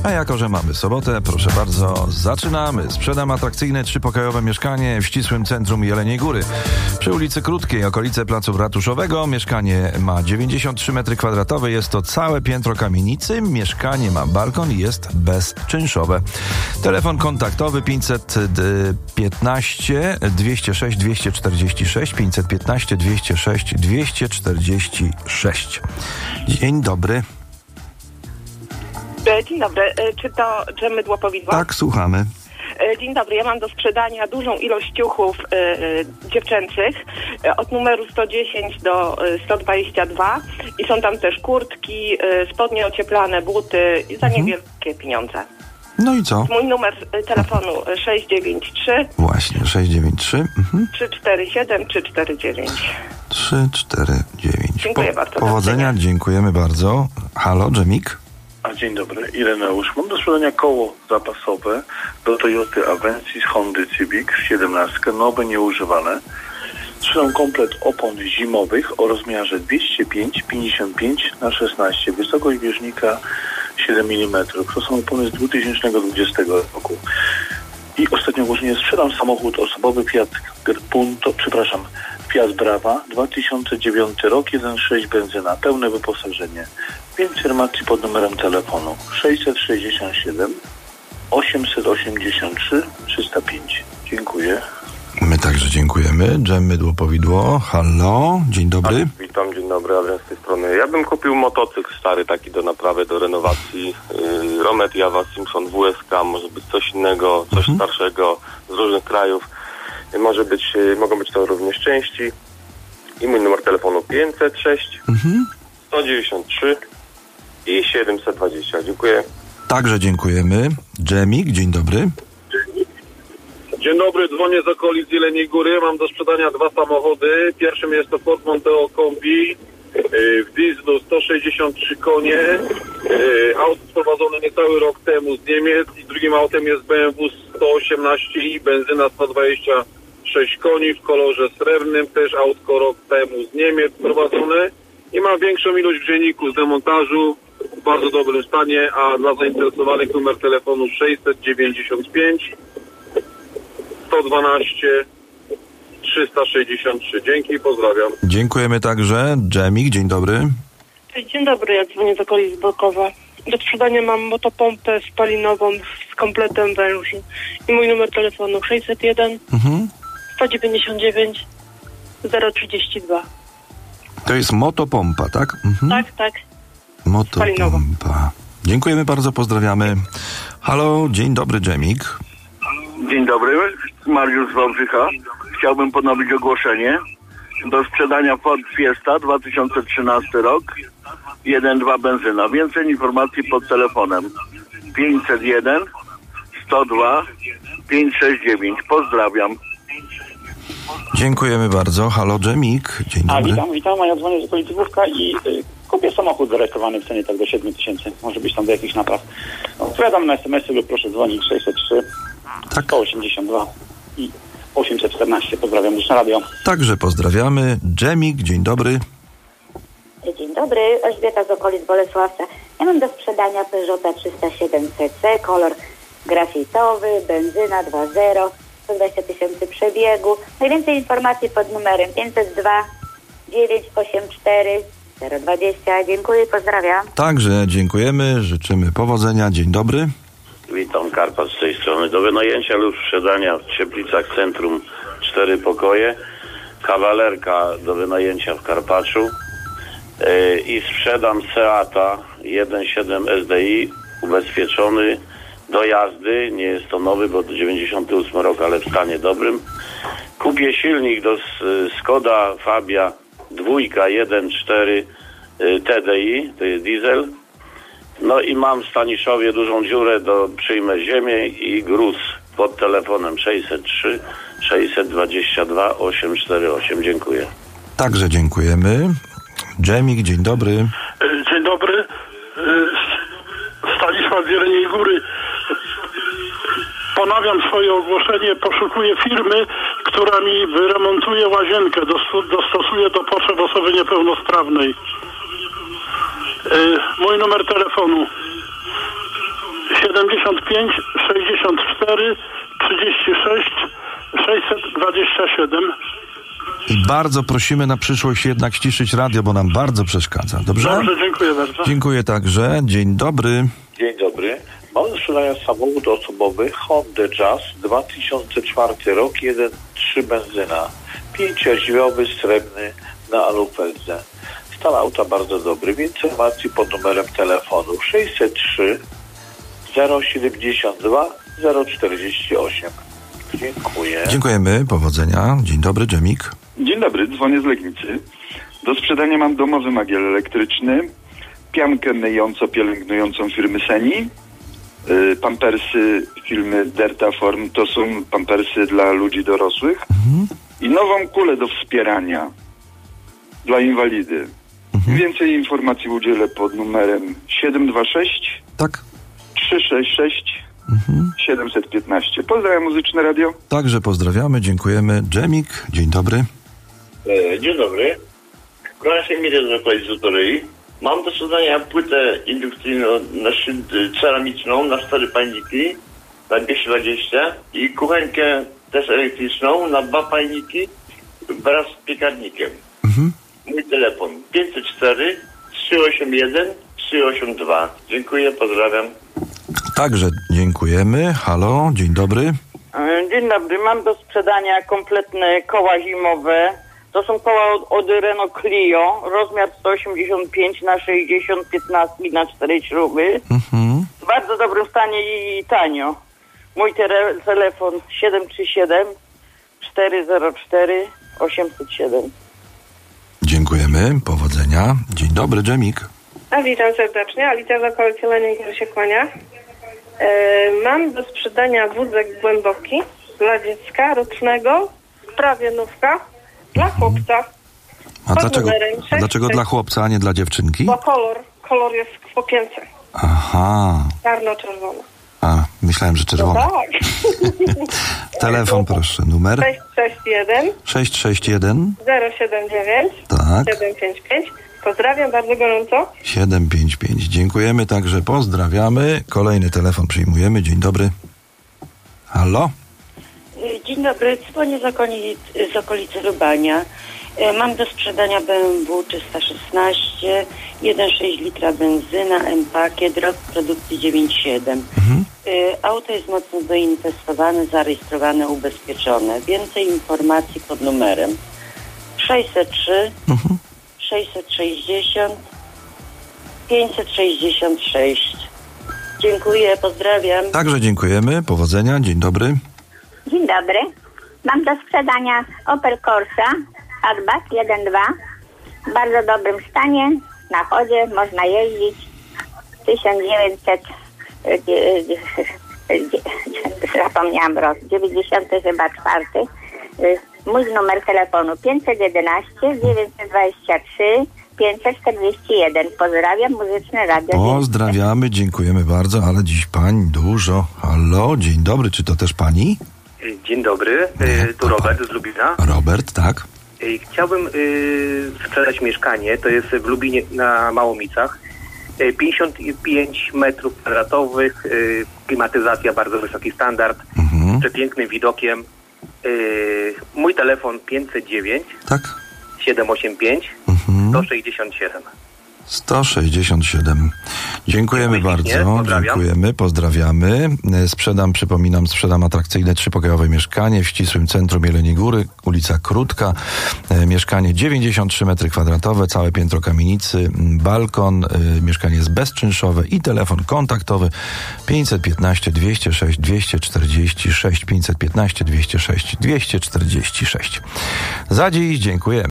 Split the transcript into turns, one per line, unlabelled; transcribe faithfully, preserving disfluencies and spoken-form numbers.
A jako że mamy sobotę, proszę bardzo, zaczynamy. Sprzedam atrakcyjne trzypokojowe mieszkanie w ścisłym centrum Jeleniej Góry. Przy ulicy Krótkiej, okolice Placu Ratuszowego. Mieszkanie ma dziewięćdziesiąt trzy metry kwadratowe. Jest to całe piętro kamienicy. Mieszkanie ma balkon i jest bezczynszowe. Telefon kontaktowy pięćset piętnaście dwieście sześć dwieście czterdzieści sześć pięćset piętnaście dwieście sześć dwieście czterdzieści sześć. Dzień dobry.
Dzień dobry. Czy to dżemy Dłopowidło?
Tak, słuchamy.
Dzień dobry. Ja mam do sprzedania dużą ilość ciuchów y, y, dziewczęcych y, od numeru sto dziesięć do y, sto dwadzieścia dwa i są tam też kurtki, y, spodnie ocieplane, buty i za
mhm.
niewielkie pieniądze.
No i co?
Mój numer y, telefonu sześć dziewięć trzy
Właśnie, sześć dziewięć trzy mhm.
trzy cztery siedem trzy cztery dziewięć.
trzy cztery dziewięć.
Dziękuję
po,
bardzo.
Powodzenia, dziękujemy bardzo. Halo, Dżemik?
A dzień dobry, Ireneusz. Mam do sprzedania koło zapasowe do Toyoty Avensis, Hondy Civic siedemnaście, nowe, nieużywane. Sprzedam komplet opon zimowych o rozmiarze dwieście pięć pięćdziesiąt pięć na szesnaście, wysokość bieżnika siedem milimetrów. To są opony z dwa tysiące dwudziestego roku. I ostatnio ogłoszenie, sprzedam samochód osobowy Fiat Punto, przepraszam, Fiat Brava, dwa tysiące dziewiąty rok, jeden przecinek sześć benzyna, pełne wyposażenie. Więcej informacji pod numerem telefonu sześćset sześćdziesiąt siedem osiemset osiemdziesiąt trzy trzysta pięć. Dziękuję.
My także dziękujemy. Dżemy Dłopowidło. Halo, dzień dobry.
A, witam, dzień dobry, Adrian z tej strony. Ja bym kupił motocykl stary taki do naprawy, do renowacji. Yy, Romet Java Simpson W S K, może być coś innego, coś mhm. starszego z różnych krajów. Yy, może być, yy, mogą być to również części. I mój numer telefonu pięćset sześć
mhm.
sto dziewięćdziesiąt trzy i siedemset dwadzieścia. Dziękuję.
Także dziękujemy. Dżemik, dzień dobry.
Dzień dobry, dzwonię z okolic Jeleniej Góry. Mam do sprzedania dwa samochody. Pierwszym jest to Ford Mondeo Kombi w dieslu, sto sześćdziesiąt trzy konie. Auto sprowadzone niecały rok temu z Niemiec. I drugim autem jest B M W sto osiemnaście i benzyna sto dwadzieścia sześć koni w kolorze srebrnym. Też autko rok temu z Niemiec sprowadzone. I mam większą ilość grzejników z demontażu w bardzo dobrym stanie, a dla zainteresowanych numer telefonu sześćset dziewięćdziesiąt pięć sto dwanaście trzysta sześćdziesiąt trzy. Dzięki i pozdrawiam.
Dziękujemy także. Dżemik, dzień dobry.
Dzień dobry, ja dzwonię z okolic Bokowa. Do sprzedania mam motopompę spalinową z kompletem węży. I mój numer telefonu sześćset jeden
mhm.
sto dziewięćdziesiąt dziewięć zero trzydzieści dwa.
To jest motopompa, tak? Mhm.
Tak, tak.
Motopompa. Dziękujemy bardzo, pozdrawiamy. Halo, dzień dobry, Dżemik.
Dzień dobry, Mariusz z Wałbrzycha. Chciałbym ponowić ogłoszenie. Do sprzedania Ford Fiesta, dwa tysiące trzynasty rok, jeden dwa benzyna. Więcej informacji pod telefonem pięćset jeden sto dwa pięćset sześćdziesiąt dziewięć. Pozdrawiam.
Dziękujemy bardzo. Halo, Dżemik. Dzień dobry.
A, witam, witam. Ja dzwonię z okolicy Główka i y, kupię samochód zarejestrowany w cenie tak do siedem tysięcy. Może być tam do jakichś napraw. Odpowiadam na es em esy lub proszę dzwonić sześćset trzy
tak.
sto osiemdziesiąt dwa i osiemset czternaście. Pozdrawiam już na radio.
Także pozdrawiamy. Dżemik, dzień dobry.
Dzień dobry, Elżbieta z okolic Bolesławca. Ja mam do sprzedania Peugeota trzysta siedem C C, kolor grafitowy, benzyna dwa zero, sto dwadzieścia tysięcy przebiegu. Najwięcej informacji pod numerem pięćset dwa dziewięć osiem cztery zero dwadzieścia. Dziękuję, pozdrawiam.
Także dziękujemy, życzymy powodzenia. Dzień dobry.
Witam, Karpat z tej strony. Do wynajęcia lub sprzedania w Cieplicach Centrum cztery pokoje. Kawalerka do wynajęcia w Karpaczu. Yy, I sprzedam Seata jeden siedem S D I ubezpieczony do jazdy. Nie jest to nowy, bo do dziewięćdziesiąty ósmy rok, ale w stanie dobrym. Kupię silnik do Skoda Fabia dwójka jeden cztery T D I, to jest diesel. No i mam w Staniszowie dużą dziurę, do przyjmę ziemię i gruz pod telefonem sześćset trzy sześćset dwadzieścia dwa osiemset czterdzieści osiem. Dziękuję.
Także dziękujemy. Dżemik, dzień dobry.
Dzień dobry. Stanisław z Jeleniej Góry. Ponawiam swoje ogłoszenie. Poszukuję firmy, która mi wyremontuje łazienkę, dostosuje do potrzeb osoby niepełnosprawnej. Mój numer telefonu siedemdziesiąt pięć sześćdziesiąt cztery trzydzieści sześć sześćset dwadzieścia siedem.
I bardzo prosimy na przyszłość jednak ściszyć radio, bo nam bardzo przeszkadza. Dobrze?
Dobrze, dziękuję bardzo.
Dziękuję także. Dzień dobry.
Dzień dobry. Mam do sprzedania samochód osobowy Honda Jazz dwa tysiące czwarty rok, jeden przecinek trzy benzyna. Pięciodźwiowy, srebrny na alufeldze. Stan auta bardzo dobry. Więcej informacji pod numerem telefonu sześćset trzy zero siedemdziesiąt dwa zero czterdzieści osiem. Dziękuję.
Dziękujemy. Powodzenia. Dzień dobry, Dżemik.
Dzień dobry, dzwonię z Legnicy. Do sprzedania mam domowy magiel elektryczny, piankę myjąco-pielęgnującą firmy Seni, yy, pampersy firmy Delta Form, to są pampersy dla ludzi dorosłych, mhm. i nową kulę do wspierania dla inwalidy. Mhm. Więcej informacji udzielę pod numerem siedem dwa sześć
tak.
trzy sześć sześć mhm. siedemset piętnaście. Pozdrawiam Muzyczne Radio.
Także pozdrawiamy, dziękujemy. Dżemik, dzień dobry.
E, dzień dobry. Proszę mi z okolicy Toryi. Mam do sprzedania płytę indukcyjną na ceramiczną na cztery palniki na dwieście dwadzieścia i kuchenkę też elektryczną na dwa palniki wraz z piekarnikiem. Mhm. Mój telefon pięćset cztery trzysta osiemdziesiąt jeden trzysta osiemdziesiąt dwa. Dziękuję, pozdrawiam.
Także dziękujemy. Halo, dzień dobry.
Dzień dobry, mam do sprzedania kompletne koła zimowe. To są koła od, od Renault Clio, rozmiar sto osiemdziesiąt pięć na sześćdziesiąt, piętnaście na cztery śruby. Mhm. W bardzo dobrym stanie i tanio. Mój te- telefon siedem trzy siedem cztery zero cztery osiemset siedem.
Dziękujemy, powodzenia. Dzień dobry, Dżemik.
A witam serdecznie, Alicja z okolicy Leningradu się kłania. E, mam do sprzedania wózek głęboki dla dziecka rocznego, prawie nówka, dla chłopca.
A dlaczego, a dlaczego dla chłopca, a nie dla dziewczynki?
Bo kolor, kolor jest w popięce.
Aha.
Czarno-czerwony.
A, myślałem, że czerwony.
No tak.
Telefon proszę, numer?
sześć sześć jeden
sześć sześć jeden
zero siedem dziewięć
tak.
siedem pięć pięć. Pozdrawiam bardzo gorąco.
siedem pięć pięć. Dziękujemy także, pozdrawiamy. Kolejny telefon przyjmujemy. Dzień dobry. Halo?
Dzień dobry, dzwonię z okolicy, z okolicy Lubania. Mam do sprzedania B M W trzysta szesnaście, jeden przecinek sześć litra benzyna, M-Pakiet, rok produkcji dziewięćdziesiąt siedem. Mhm. Auto jest mocno doinwestowane, zarejestrowane, ubezpieczone. Więcej informacji pod numerem sześćset trzy mhm. sześćset sześćdziesiąt pięćset sześćdziesiąt sześć. Dziękuję, pozdrawiam.
Także dziękujemy, powodzenia, dzień dobry.
Dzień dobry. Mam do sprzedania Opel Corsa Hatchback jeden dwa w bardzo dobrym stanie, na chodzie, można jeździć. tysiąc dziewięćset zapomniałam rok, dziewięćdziesiąty chyba czwarty. Mój numer telefonu pięćset jedenaście dziewięćset dwadzieścia trzy pięćset czterdzieści jeden. Pozdrawiam, Muzyczne Radio.
Pozdrawiamy, dziękujemy bardzo, ale dziś pani dużo. Halo, dzień dobry, czy to też pani?
Dzień dobry, Nie, tu Robert z Lubina.
Robert, tak.
Chciałbym y, sprzedać mieszkanie, to jest w Lubinie na Małomicach. pięćdziesiąt pięć metrów kwadratowych, y, klimatyzacja, bardzo wysoki standard, mhm. przepięknym widokiem. Y, mój telefon pięćset dziewięć
tak.
siedem osiem pięć mhm. sto sześćdziesiąt siedem.
sto sześćdziesiąt siedem. Dziękujemy
Dziękuję
bardzo.
pięknie, pozdrawiam.
Dziękujemy, pozdrawiamy. Sprzedam, przypominam, sprzedam atrakcyjne trzypokojowe mieszkanie w ścisłym centrum Jeleniej Góry, ulica Krótka. E, mieszkanie dziewięćdziesiąt trzy metry kwadratowe, całe piętro kamienicy, balkon, e, mieszkanie jest bezczynszowe i telefon kontaktowy pięćset piętnaście dwieście sześć dwieście czterdzieści sześć pięćset piętnaście dwieście sześć dwieście czterdzieści sześć. Za dziś dziękuję.